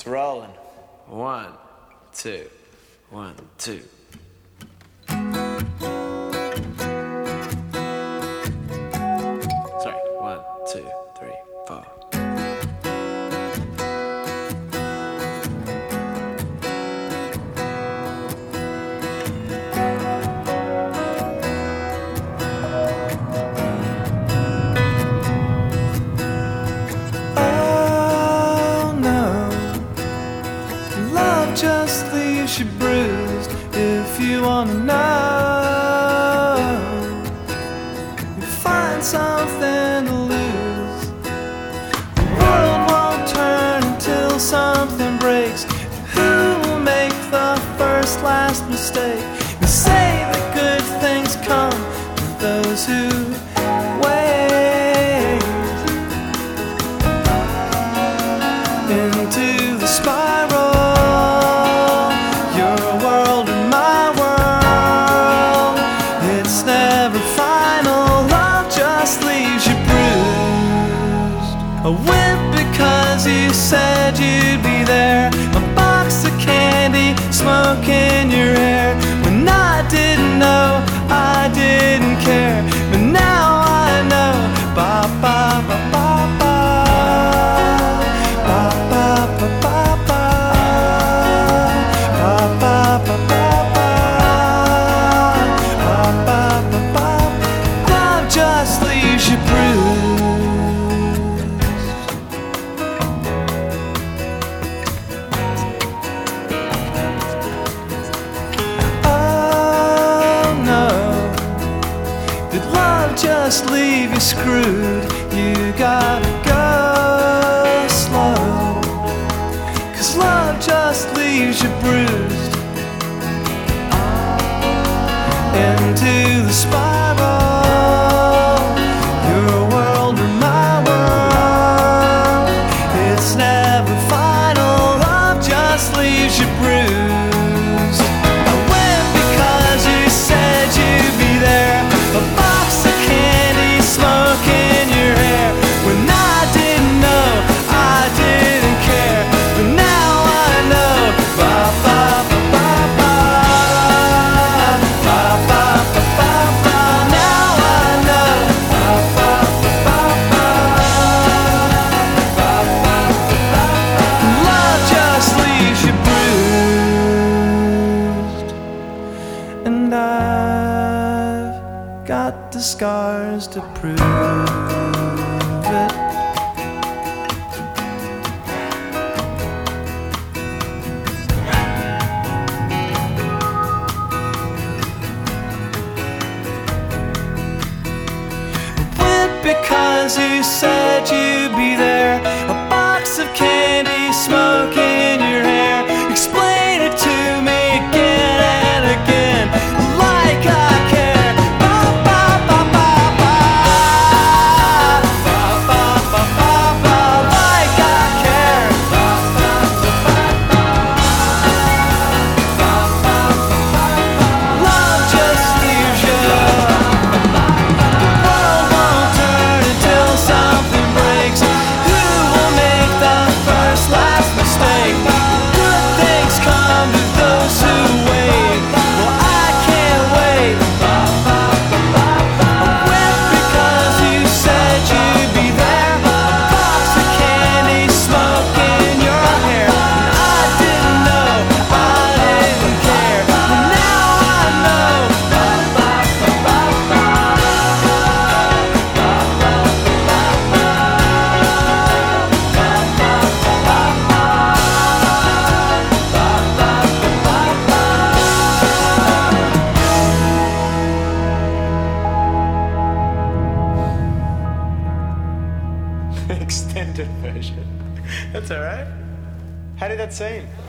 rolling. 1, 2, 1, 2. Sorry, 1, 2, 3, 4. Just leaves you bruised. If you wanna know, you find something to lose. The world won't turn until something breaks. Who will make the first last mistake? They say that good things come to those who wait. Into the spiral, a whip because you said you'd be there. A box of candy, smoke in your hair. When I didn't know, I didn't care. But now I know. Ba ba ba ba ba. Ba ba ba ba ba. Ba ba ba ba ba. Ba ba ba ba. Love just leaves you bruised. Just leave you screwed. You gotta go slow, 'cause love just leaves you bruised. Into the spiral, your world or my world. It's never final. Love just leaves you bruised. I went because you said you'd be there. A box of candy, smoke in your hair. When I didn't know, I didn't care. But now I know. Ba ba ba ba ba. Ba ba ba ba ba. Now I know. Ba ba ba ba ba. Ba ba ba ba ba. Love just leaves you bruised. And I've got the scars to prove it. Went because you said you'd be there. A box of candy, smoke in your hair. Explain it to me again and again, like I care. Ba ba ba ba ba. Ba ba ba ba ba. Like I care. Ba ba ba ba ba. Ba ba ba ba ba. Love just leaves you. The world won't turn until something breaks. Who will make the first last mistake? Good things come to those who wait. Well, I can't wait. Ba ba ba ba ba. I went because you said you'd be there. A box of candy, smoke in your hair. And I didn't know, I didn't care. But now I know. Ba ba ba ba ba. Ba ba ba ba ba. Ba ba ba ba ba. Ba ba ba ba Extended version. That's alright. How did that seem?